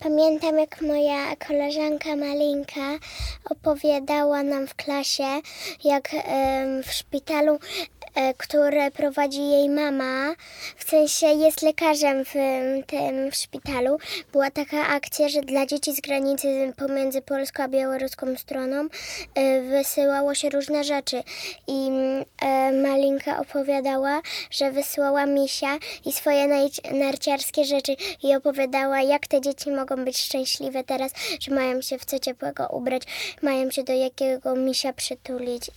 Pamiętam, jak moja koleżanka Malinka opowiadała nam w klasie, jak w szpitalu, które prowadzi jej mama, w sensie jest lekarzem w tym szpitalu, była taka akcja, że dla dzieci z granicy pomiędzy polską a białoruską stroną wysyłało się różne rzeczy. I Malinka opowiadała, że wysyłała misia i swoje narciarskie rzeczy i opowiadała, jak te dzieci mogą być szczęśliwe teraz, że mają się w co ciepłego ubrać, mają się do jakiego misia przytulić.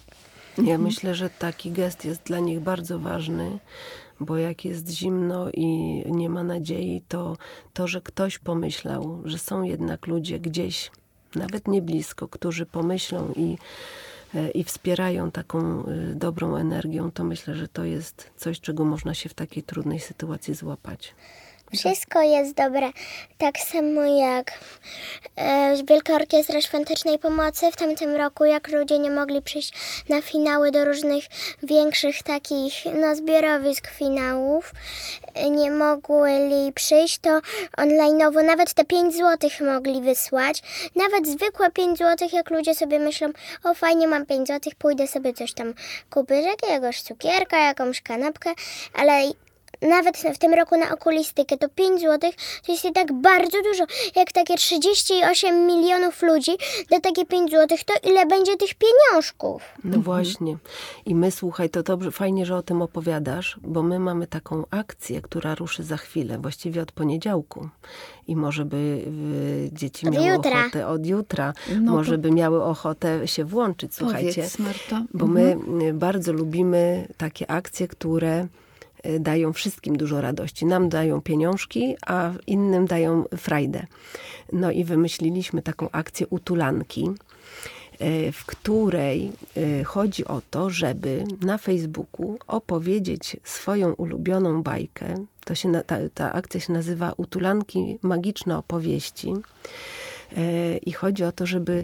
Ja myślę, że taki gest jest dla nich bardzo ważny, bo jak jest zimno i nie ma nadziei, to, że ktoś pomyślał, że są jednak ludzie gdzieś, nawet nie blisko, którzy pomyślą i wspierają taką dobrą energią, to myślę, że to jest coś, czego można się w takiej trudnej sytuacji złapać. Wszystko jest dobre. Tak samo jak Wielka Orkiestra Świątecznej Pomocy w tamtym roku, jak ludzie nie mogli przyjść na finały do różnych większych takich zbiorowisk finałów, nie mogli przyjść, to online'owo nawet te 5 złotych mogli wysłać. Nawet zwykłe 5 złotych, jak ludzie sobie myślą, o fajnie, mam 5 złotych, pójdę sobie coś tam kupić, jakiegoś cukierka, jakąś kanapkę, ale nawet w tym roku na okulistykę to 5 złotych to jest i tak bardzo dużo. Jak takie 38 milionów ludzi da takie 5 złotych, to ile będzie tych pieniążków? No właśnie. I my, słuchaj, to dobrze, fajnie, że o tym opowiadasz, bo my mamy taką akcję, która ruszy za chwilę, właściwie od poniedziałku. I może by dzieci miały ochotę od jutra, może by miały ochotę się włączyć, słuchajcie. Powiedz, Marto. Bo my bardzo lubimy takie akcje, które dają wszystkim dużo radości. Nam dają pieniążki, a innym dają frajdę. No i wymyśliliśmy taką akcję utulanki, w której chodzi o to, żeby na Facebooku opowiedzieć swoją ulubioną bajkę. Ta akcja się nazywa Utulanki Magiczne Opowieści. I chodzi o to, żeby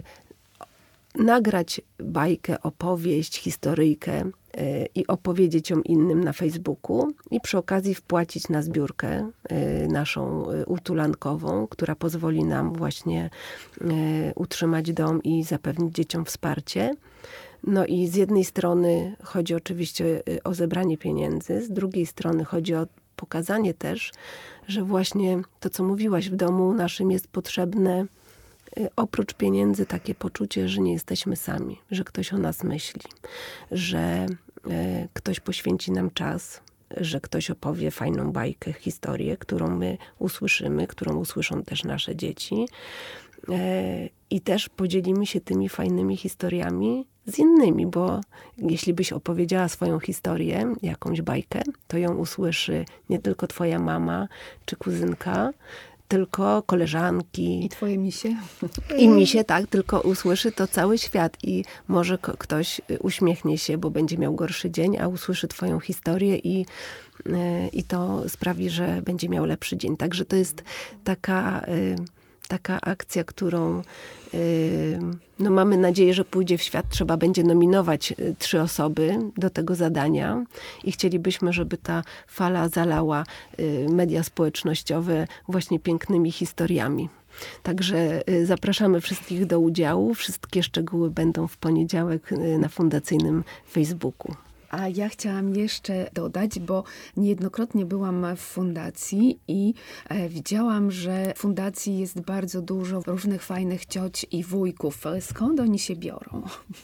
nagrać bajkę, opowieść, historyjkę i opowiedzieć ją innym na Facebooku i przy okazji wpłacić na zbiórkę naszą utulankową, która pozwoli nam właśnie utrzymać dom i zapewnić dzieciom wsparcie. No i z jednej strony chodzi oczywiście o zebranie pieniędzy, z drugiej strony chodzi o pokazanie też, że właśnie to, co mówiłaś, w domu naszym jest potrzebne oprócz pieniędzy takie poczucie, że nie jesteśmy sami, że ktoś o nas myśli, że ktoś poświęci nam czas, że ktoś opowie fajną bajkę, historię, którą my usłyszymy, którą usłyszą też nasze dzieci. I też podzielimy się tymi fajnymi historiami z innymi, bo jeśli byś opowiedziała swoją historię, jakąś bajkę, to ją usłyszy nie tylko twoja mama czy kuzynka, tylko koleżanki. I twoje misie. I misie, tak, tylko usłyszy to cały świat i może ktoś uśmiechnie się, bo będzie miał gorszy dzień, a usłyszy twoją historię i to sprawi, że będzie miał lepszy dzień. Także to jest taka akcja, którą mamy nadzieję, że pójdzie w świat. Trzeba będzie nominować 3 osoby do tego zadania i chcielibyśmy, żeby ta fala zalała media społecznościowe właśnie pięknymi historiami. Także zapraszamy wszystkich do udziału. Wszystkie szczegóły będą w poniedziałek na fundacyjnym Facebooku. A ja chciałam jeszcze dodać, bo niejednokrotnie byłam w fundacji i widziałam, że w fundacji jest bardzo dużo różnych fajnych cioć i wujków. Skąd oni się biorą?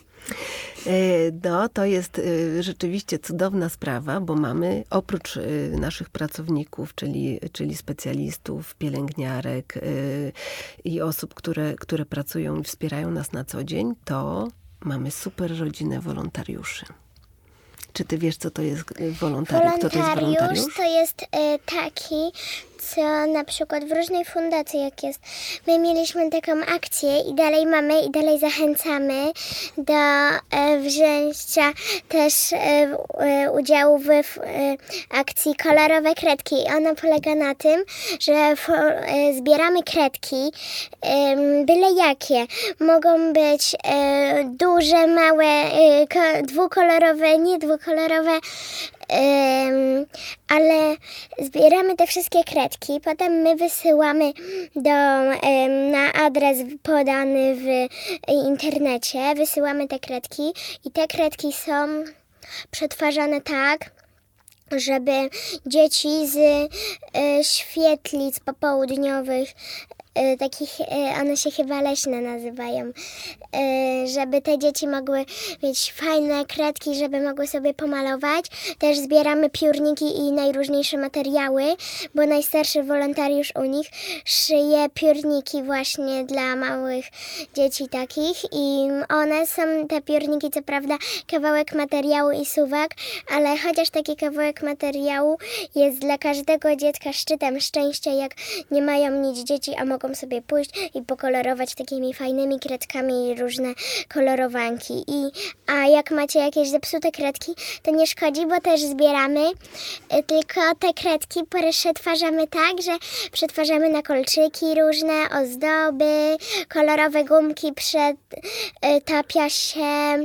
No, to jest rzeczywiście cudowna sprawa, bo mamy oprócz naszych pracowników, czyli specjalistów, pielęgniarek i osób, które pracują i wspierają nas na co dzień, to mamy super rodzinę wolontariuszy. Czy ty wiesz, co to jest wolontariusz? Kto to jest wolontariusz? To jest taki, co na przykład w różnej fundacji, jak jest. My mieliśmy taką akcję i dalej mamy i dalej zachęcamy do wzięcia też udziału w akcji Kolorowe Kredki. I ona polega na tym, że zbieramy kredki, byle jakie. Mogą być duże, małe, dwukolorowe, nie dwukolorowe, ale zbieramy te wszystkie kredki, potem my wysyłamy na adres podany w internecie, wysyłamy te kredki i te kredki są przetwarzane tak, żeby dzieci z świetlic popołudniowych, takich, one się chyba leśne nazywają, żeby te dzieci mogły mieć fajne kredki, żeby mogły sobie pomalować. Też zbieramy piórniki i najróżniejsze materiały, bo najstarszy wolontariusz u nich szyje piórniki właśnie dla małych dzieci takich i one są, te piórniki, co prawda kawałek materiału i suwak, ale chociaż taki kawałek materiału jest dla każdego dziecka szczytem szczęścia, jak nie mają nic dzieci, a mogą sobie pójść i pokolorować takimi fajnymi kredkami i różne kolorowanki. A jak macie jakieś zepsute kredki, to nie szkodzi, bo też zbieramy, tylko te kredki przetwarzamy tak, że przetwarzamy na kolczyki różne, ozdoby, kolorowe gumki, przetapia się.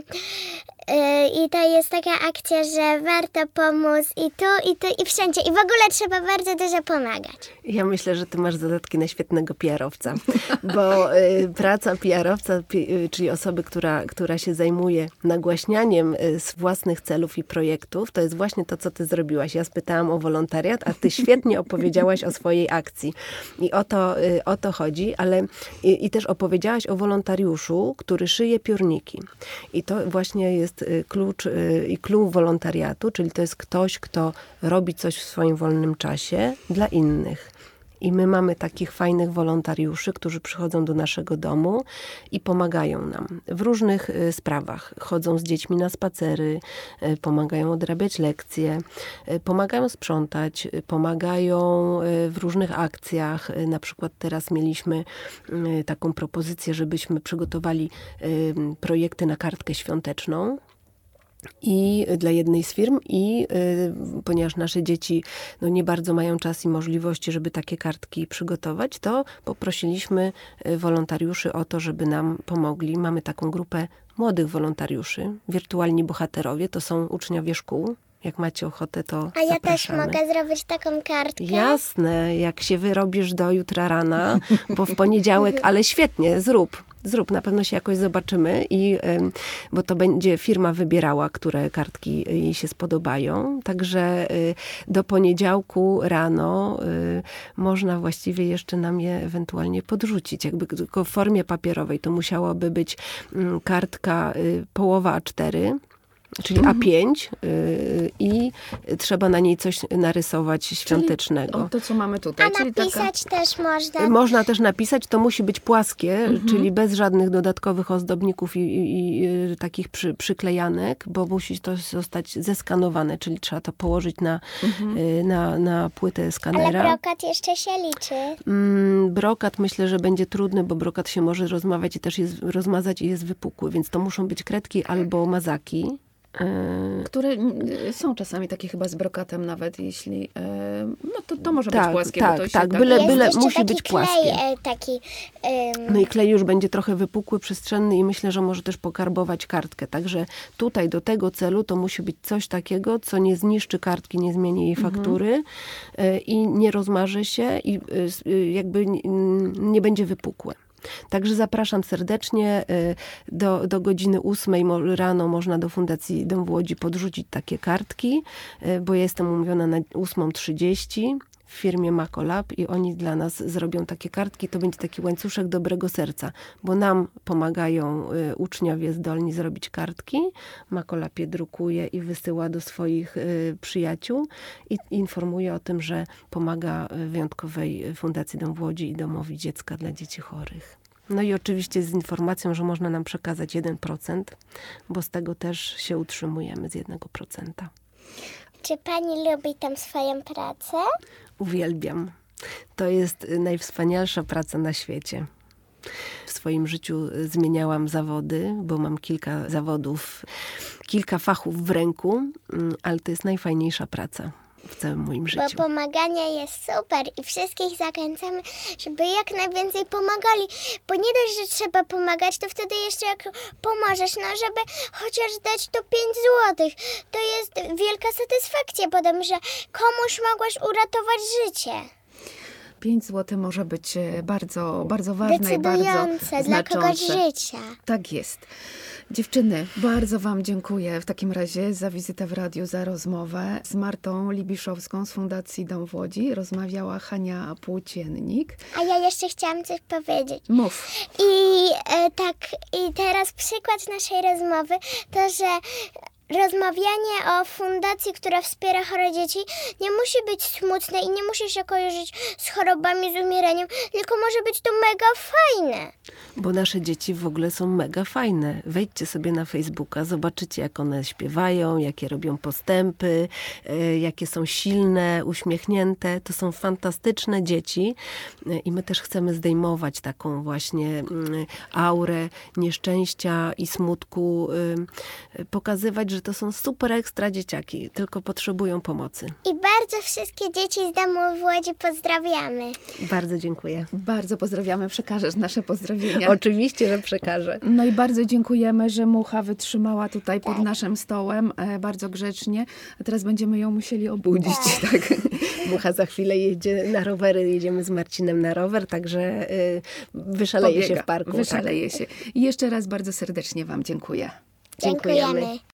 I to jest taka akcja, że warto pomóc i tu, i wszędzie. I w ogóle trzeba bardzo dużo pomagać. Ja myślę, że ty masz zadatki na świetnego PR-owca, bo praca PR-owca, czyli osoby, która się zajmuje nagłaśnianiem z własnych celów i projektów, to jest właśnie to, co ty zrobiłaś. Ja spytałam o wolontariat, a ty świetnie opowiedziałaś o swojej akcji. I o to chodzi, ale i też opowiedziałaś o wolontariuszu, który szyje piórniki. I to właśnie jest klucz i clou wolontariatu, czyli to jest ktoś, kto robi coś w swoim wolnym czasie dla innych. I my mamy takich fajnych wolontariuszy, którzy przychodzą do naszego domu i pomagają nam w różnych sprawach. Chodzą z dziećmi na spacery, pomagają odrabiać lekcje, pomagają sprzątać, pomagają w różnych akcjach. Na przykład teraz mieliśmy taką propozycję, żebyśmy przygotowali projekty na kartkę świąteczną. I dla jednej z firm ponieważ nasze dzieci nie bardzo mają czas i możliwości, żeby takie kartki przygotować, to poprosiliśmy wolontariuszy o to, żeby nam pomogli. Mamy taką grupę młodych wolontariuszy, wirtualni bohaterowie, to są uczniowie szkół. Jak macie ochotę, to A ja zapraszamy. też mogę zrobić taką kartkę? Jasne, jak się wyrobisz do jutra rana, bo w poniedziałek, ale świetnie, zrób, na pewno się jakoś zobaczymy, bo to będzie firma wybierała, które kartki jej się spodobają. Także do poniedziałku rano można właściwie jeszcze nam je ewentualnie podrzucić. Jakby tylko w formie papierowej to musiałaby być kartka połowa A4, czyli A5 i trzeba na niej coś narysować świątecznego. Czyli to, co mamy tutaj. A czyli napisać też można? Można też napisać, to musi być płaskie, czyli bez żadnych dodatkowych ozdobników i takich przyklejanek, bo musi to zostać zeskanowane, czyli trzeba to położyć na płytę skanera. Ale brokat jeszcze się liczy. Brokat myślę, że będzie trudny, bo brokat się może rozmazać i jest wypukły, więc to muszą być kredki albo mazaki. Które są czasami takie chyba z brokatem nawet, jeśli... to może być płaskie. Tak, bo to tak. się Byle musi taki być klej, płaskie. taki, No i klej już będzie trochę wypukły, przestrzenny i myślę, że może też pokarbować kartkę. Także tutaj do tego celu to musi być coś takiego, co nie zniszczy kartki, nie zmieni jej faktury i nie rozmarzy się i jakby nie będzie wypukłe. Także zapraszam serdecznie. Do godziny 8 rano można do Fundacji Dom w Łodzi podrzucić takie kartki, bo ja jestem umówiona na 8:30 w firmie Macolab i oni dla nas zrobią takie kartki. To będzie taki łańcuszek dobrego serca, bo nam pomagają uczniowie zdolni zrobić kartki. Macolab je drukuje i wysyła do swoich przyjaciół i informuje o tym, że pomaga wyjątkowej Fundacji Dom w Łodzi i Domowi Dziecka dla Dzieci Chorych. No i oczywiście z informacją, że można nam przekazać 1%, bo z tego też się utrzymujemy z 1%. Czy pani lubi tam swoją pracę? Uwielbiam. To jest najwspanialsza praca na świecie. W swoim życiu zmieniałam zawody, bo mam kilka zawodów, kilka fachów w ręku, ale to jest najfajniejsza praca. w całym moim Bo życiu. pomaganie jest super i wszystkich zachęcamy, żeby jak najwięcej pomagali. Bo nie dość, że trzeba pomagać, to wtedy jeszcze jak pomożesz, no żeby chociaż dać to 5 złotych. To jest wielka satysfakcja potem, że komuś mogłaś uratować życie. 5 zł może być bardzo, bardzo ważne i bardzo Decydujące dla kogoś znaczące. życia. Tak jest. Dziewczyny, bardzo wam dziękuję w takim razie za wizytę w radiu, za rozmowę. Z Martą Libiszowską z Fundacji Dom w Łodzi rozmawiała Hania Płóciennik. A ja jeszcze chciałam coś powiedzieć. Mów. I teraz przykład naszej rozmowy to, że rozmawianie o fundacji, która wspiera chore dzieci, nie musi być smutne i nie musi się kojarzyć z chorobami, z umieraniem, tylko może być to mega fajne. Bo nasze dzieci w ogóle są mega fajne. Wejdźcie sobie na Facebooka, zobaczycie jak one śpiewają, jakie robią postępy, jakie są silne, uśmiechnięte. To są fantastyczne dzieci i my też chcemy zdejmować taką właśnie aurę nieszczęścia i smutku, pokazywać, że to są super ekstra dzieciaki, tylko potrzebują pomocy. I bardzo wszystkie dzieci z domu w Łodzi pozdrawiamy. Bardzo dziękuję. Bardzo pozdrawiamy, przekażesz nasze pozdrowienia. Oczywiście, że przekażę. No i bardzo dziękujemy, że Mucha wytrzymała tutaj pod naszym stołem, bardzo grzecznie. A teraz będziemy ją musieli obudzić. Tak. Mucha za chwilę jedzie na rowery, jedziemy z Marcinem na rower, także wyszaleje się w parku. Wyszaleje się. I jeszcze raz bardzo serdecznie wam dziękuję. Dziękujemy. Dziękujemy.